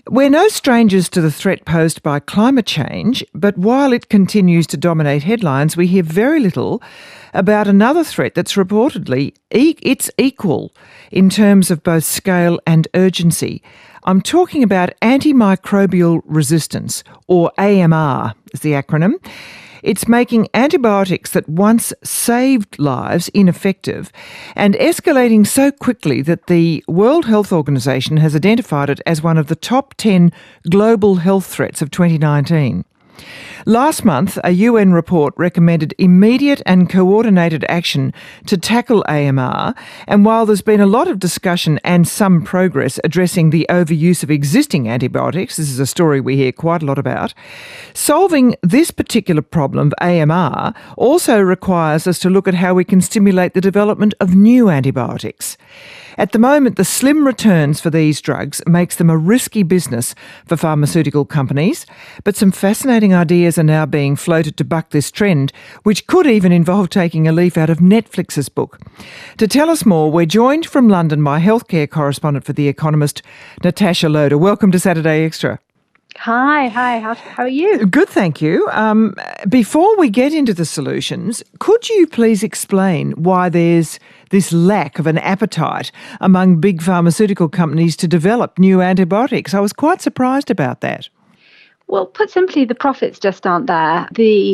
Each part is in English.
We're no strangers to the threat posed by climate change, but while it continues to dominate headlines, we hear very little about another threat that's reportedly it's equal in terms of both scale and urgency. I'm talking about antimicrobial resistance, or AMR is the acronym. It's making antibiotics that once saved lives ineffective and escalating so quickly that the World Health Organization has identified it as one of the top 10 global health threats of 2019. Last month, a UN report recommended immediate and coordinated action to tackle AMR, and while there's been a lot of discussion and some progress addressing the overuse of existing antibiotics, this is a story we hear quite a lot about, solving this particular problem of AMR also requires us to look at how we can stimulate the development of new antibiotics. At the moment, the slim returns for these drugs makes them a risky business for pharmaceutical companies, but some fascinating ideas are now being floated to buck this trend, which could even involve taking a leaf out of Netflix's book. To tell us more, we're joined from London by healthcare correspondent for The Economist, Natasha Loder. Welcome to Saturday Extra. Hi. How are you? Good, thank you. Before we get into the solutions, could you please explain why there's this lack of an appetite among big pharmaceutical companies to develop new antibiotics? I was quite surprised about that. Well, put simply, the profits just aren't there.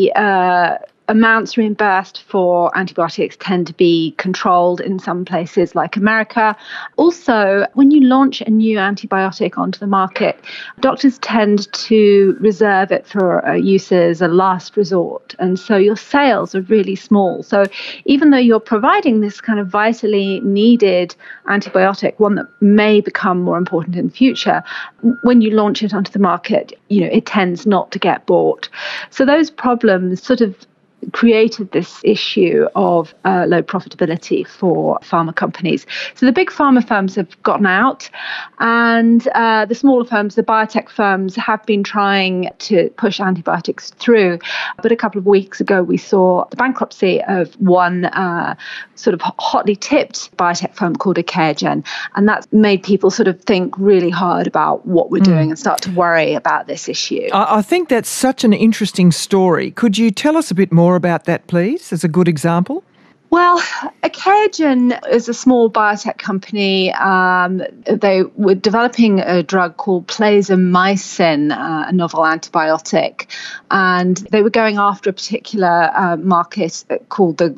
The amounts reimbursed for antibiotics tend to be controlled in some places like America. Also, when you launch a new antibiotic onto the market, doctors tend to reserve it for use as a last resort. And so your sales are really small. So even though you're providing this kind of vitally needed antibiotic, one that may become more important in the future, when you launch it onto the market, it tends not to get bought. So those problems sort of created this issue of low profitability for pharma companies. So the big pharma firms have gotten out, and the smaller firms, the biotech firms, have been trying to push antibiotics through. But a couple of weeks ago, we saw the bankruptcy of one sort of hotly tipped biotech firm called Acaegen, and that's made people sort of think really hard about what we're doing and start to worry about this issue. I think that's such an interesting story. Could you tell us a bit more about that, please, as a good example? Well, Acaegen is a small biotech company. They were developing a drug called plazomicin, a novel antibiotic, and they were going after a particular market called the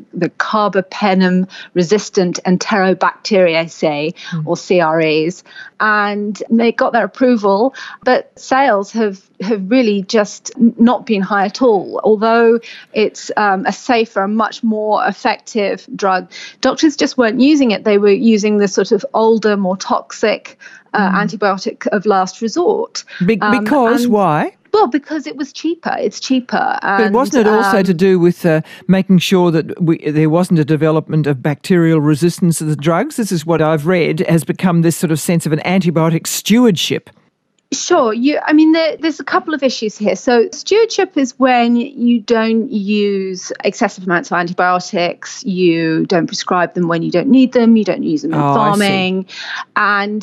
carbapenem-resistant enterobacteriaceae, or CREs, and they got their approval, but sales have really just not been high at all. Although it's a safer, much more effective drug, doctors just weren't using it. They were using the sort of older, more toxic antibiotic of last resort. Because why? Well, because it was cheaper. It's cheaper. But wasn't it also to do with making sure that there wasn't a development of bacterial resistance to the drugs? This is what I've read has become this sort of sense of an antibiotic stewardship. Sure. There's a couple of issues here. So stewardship is when you don't use excessive amounts of antibiotics, you don't prescribe them when you don't need them, you don't use them in farming. And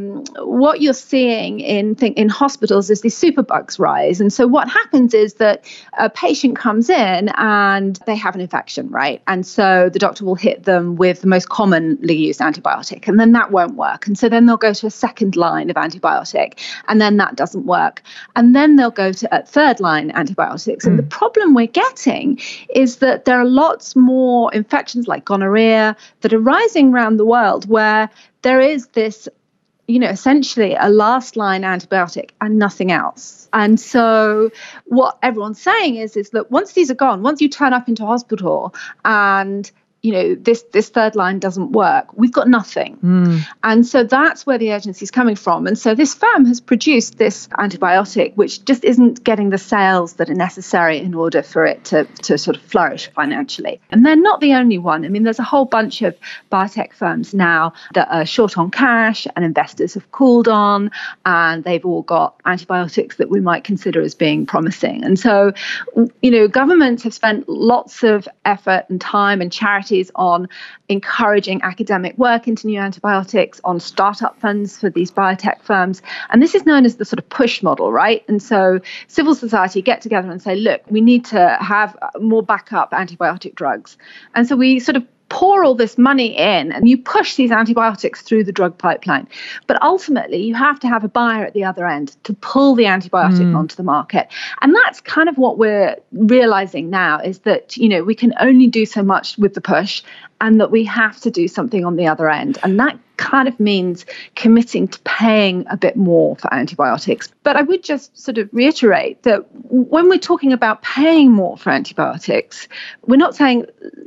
what you're seeing in hospitals is these superbugs rise. And so what happens is that a patient comes in and they have an infection, right? And so the doctor will hit them with the most commonly used antibiotic, and then that won't work. And so then they'll go to a second line of antibiotic, and then that doesn't work. And then they'll go to third line antibiotics. And the problem we're getting is that there are lots more infections like gonorrhea that are rising around the world where there is this, essentially a last line antibiotic and nothing else. And so what everyone's saying is that once these are gone, once you turn up into hospital and this third line doesn't work, we've got nothing. And so that's where the urgency is coming from. And so this firm has produced this antibiotic, which just isn't getting the sales that are necessary in order for it to sort of flourish financially. And they're not the only one. I mean, there's a whole bunch of biotech firms now that are short on cash and investors have cooled on, and they've all got antibiotics that we might consider as being promising. And so, governments have spent lots of effort and time, and charities societies on encouraging academic work into new antibiotics, on startup funds for these biotech firms. And this is known as the sort of push model, right? And so civil society get together and say, look, we need to have more backup antibiotic drugs. And so we sort of pour all this money in and you push these antibiotics through the drug pipeline. But ultimately, you have to have a buyer at the other end to pull the antibiotic onto the market. And that's kind of what we're realizing now, is that, we can only do so much with the push and that we have to do something on the other end. And that kind of means committing to paying a bit more for antibiotics. But I would just sort of reiterate that when we're talking about paying more for antibiotics, we're not saying,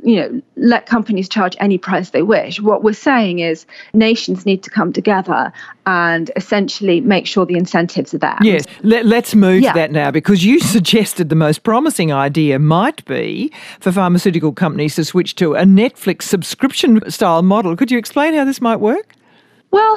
let companies charge any price they wish. What we're saying is nations need to come together and essentially make sure the incentives are there. Yes, let's move to that now, because you suggested the most promising idea might be for pharmaceutical companies to switch to a Netflix subscription-style model. Could you explain how this might work? Well,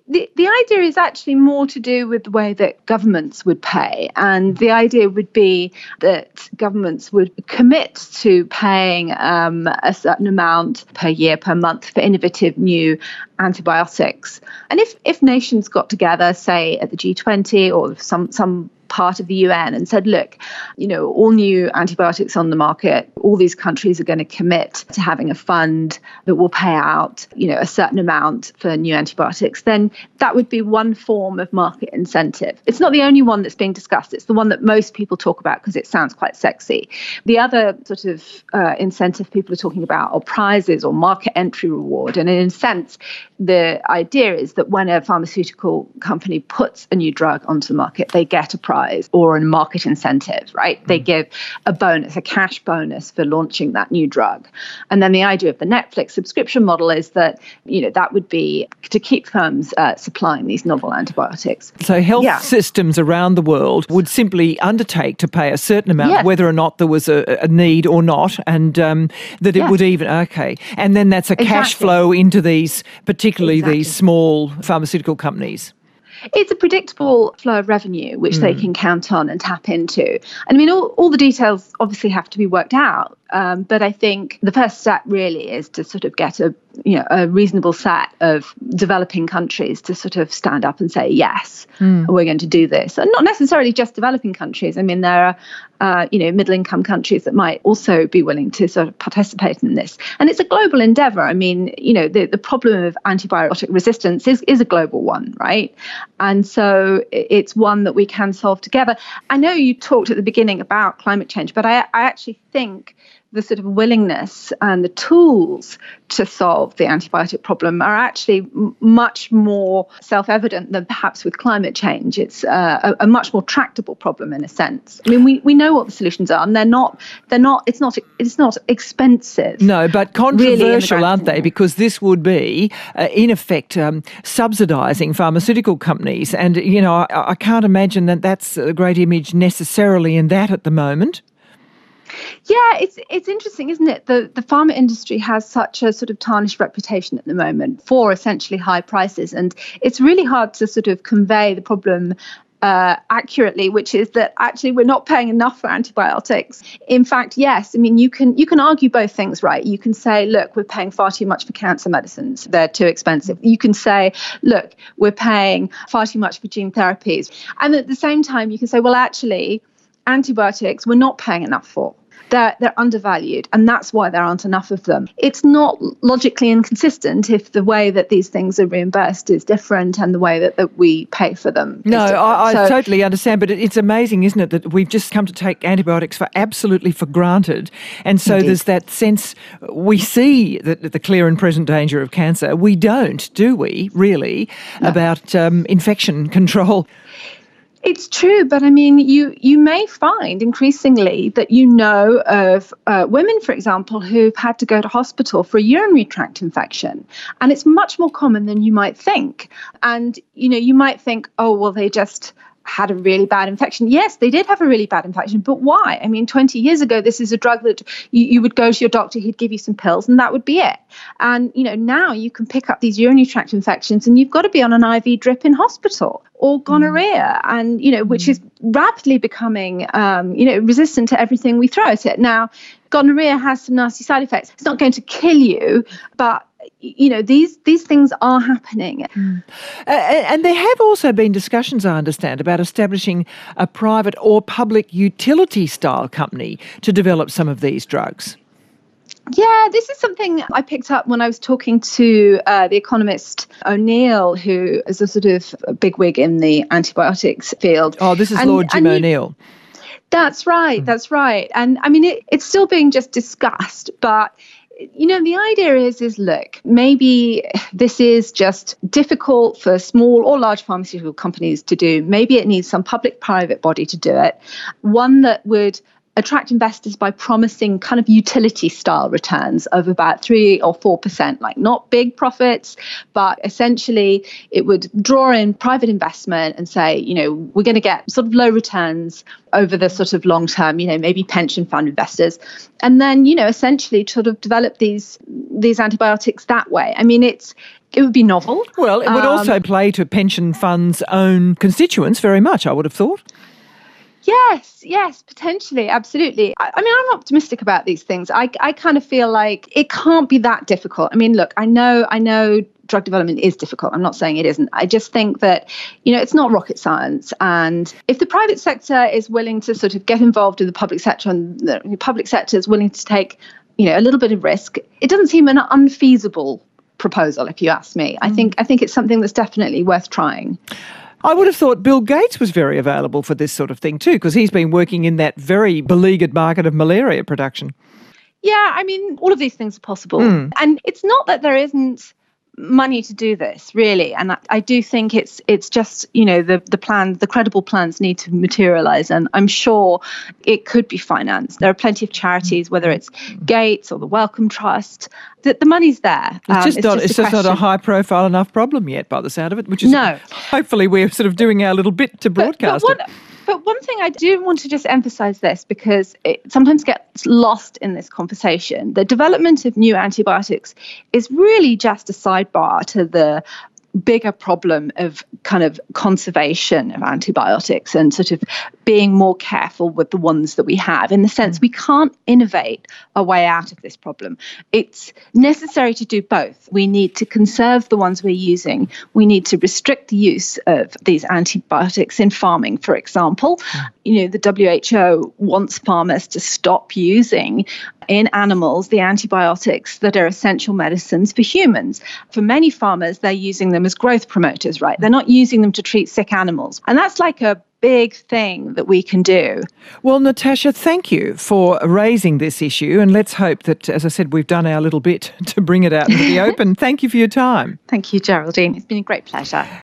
the idea is actually more to do with the way that governments would pay. And the idea would be that governments would commit to paying a certain amount per year, per month for innovative new antibiotics. And if nations got together, say at the G20 or some part of the UN, and said, look, all new antibiotics on the market, all these countries are going to commit to having a fund that will pay out, a certain amount for new antibiotics, then that would be one form of market incentive. It's not the only one that's being discussed. It's the one that most people talk about because it sounds quite sexy. The other sort of incentive people are talking about are prizes or market entry reward. And in a sense, the idea is that when a pharmaceutical company puts a new drug onto the market, they get a prize or a market incentive, right? They give a bonus, a cash bonus for launching that new drug. And then the idea of the Netflix subscription model is that, that would be to keep firms supplying these novel antibiotics. So health systems around the world would simply undertake to pay a certain amount, whether or not there was a need or not, and that it would even, and then that's a cash flow into these, particularly these small pharmaceutical companies. It's a predictable flow of revenue, which they can count on and tap into. And I mean, all the details obviously have to be worked out. But I think the first step really is to sort of get a reasonable set of developing countries to sort of stand up and say, yes, we're going to do this. And not necessarily just developing countries. I mean, there are, middle-income countries that might also be willing to sort of participate in this. And it's a global endeavor. I mean, the problem of antibiotic resistance is a global one, right? And so it's one that we can solve together. I know you talked at the beginning about climate change, but I actually think the sort of willingness and the tools to solve the antibiotic problem are actually much more self-evident than perhaps with climate change. It's a much more tractable problem in a sense. I mean, we know what the solutions are, and it's not expensive. No, but controversial, really, aren't they? Because this would be, in effect, subsidising pharmaceutical companies. And, I can't imagine that that's a great image necessarily in that at the moment. Yeah, it's interesting, isn't it? The pharma industry has such a sort of tarnished reputation at the moment for essentially high prices, and it's really hard to sort of convey the problem accurately, which is that actually we're not paying enough for antibiotics. In fact, yes, I mean, you can argue both things, right? You can say, look, we're paying far too much for cancer medicines. They're too expensive. You can say, look, we're paying far too much for gene therapies. And at the same time, you can say, well, actually, antibiotics we're not paying enough for. They're undervalued, and that's why there aren't enough of them. It's not logically inconsistent if the way that these things are reimbursed is different and the way that we pay for them. No, I totally understand, but it's amazing, isn't it, that we've just come to take antibiotics for granted. And so There's that sense, we see the clear and present danger of cancer. We don't, do we, really, about infection control? It's true, but I mean, you may find increasingly that of women, for example, who've had to go to hospital for a urinary tract infection, and it's much more common than you might think. And you might think, oh well, they just had a really bad infection. Yes, they did have a really bad infection, but why? I mean, 20 years ago, this is a drug that you would go to your doctor, he'd give you some pills, and that would be it. And, now you can pick up these urinary tract infections and you've got to be on an IV drip in hospital, or gonorrhea, and, which is rapidly becoming, resistant to everything we throw at it. Now, gonorrhea has some nasty side effects. It's not going to kill you, but these things are happening. And there have also been discussions, I understand, about establishing a private or public utility style company to develop some of these drugs. Yeah, this is something I picked up when I was talking to the economist O'Neill, who is a sort of bigwig in the antibiotics field. Oh, this is Lord Jim O'Neill. That's right, that's right. And I mean, it's still being just discussed, but the idea is look, maybe this is just difficult for small or large pharmaceutical companies to do. Maybe it needs some public-private body to do it, one that would attract investors by promising kind of utility style returns of about 3 or 4%, like not big profits, but essentially it would draw in private investment and say, we're going to get sort of low returns over the sort of long term, maybe pension fund investors. And then, essentially sort of develop these antibiotics that way. I mean, it would be novel. Well, it would also play to pension funds' own constituents very much, I would have thought. Yes, potentially, absolutely. I mean, I'm optimistic about these things. I kind of feel like it can't be that difficult. I mean, look, I know drug development is difficult. I'm not saying it isn't. I just think that, it's not rocket science. And if the private sector is willing to sort of get involved in the public sector, and the public sector is willing to take, a little bit of risk, it doesn't seem an unfeasible proposal, if you ask me. I think it's something that's definitely worth trying. I would have thought Bill Gates was very available for this sort of thing too, because he's been working in that very beleaguered market of malaria production. Yeah, I mean, all of these things are possible. And it's not that there isn't money to do this, really. And I do think it's just, the credible plans need to materialize. And I'm sure it could be financed. There are plenty of charities, whether it's Gates or the Wellcome Trust, that the money's there. It's just not a high profile enough problem yet, by the sound of it, which is hopefully we're sort of doing our little bit to broadcast it. But one thing I do want to just emphasize this, because it sometimes gets lost in this conversation. The development of new antibiotics is really just a sidebar to the bigger problem of kind of conservation of antibiotics and sort of being more careful with the ones that we have, in the sense we can't innovate a way out of this problem. It's necessary to do both. We need to conserve the ones we're using. We need to restrict the use of these antibiotics in farming, for example. The WHO wants farmers to stop using in animals the antibiotics that are essential medicines for humans. For many farmers, they're using them as growth promoters, right? They're not using them to treat sick animals. And that's like a big thing that we can do. Well, Natasha, thank you for raising this issue. And let's hope that, as I said, we've done our little bit to bring it out into the open. Thank you for your time. Thank you, Geraldine. It's been a great pleasure.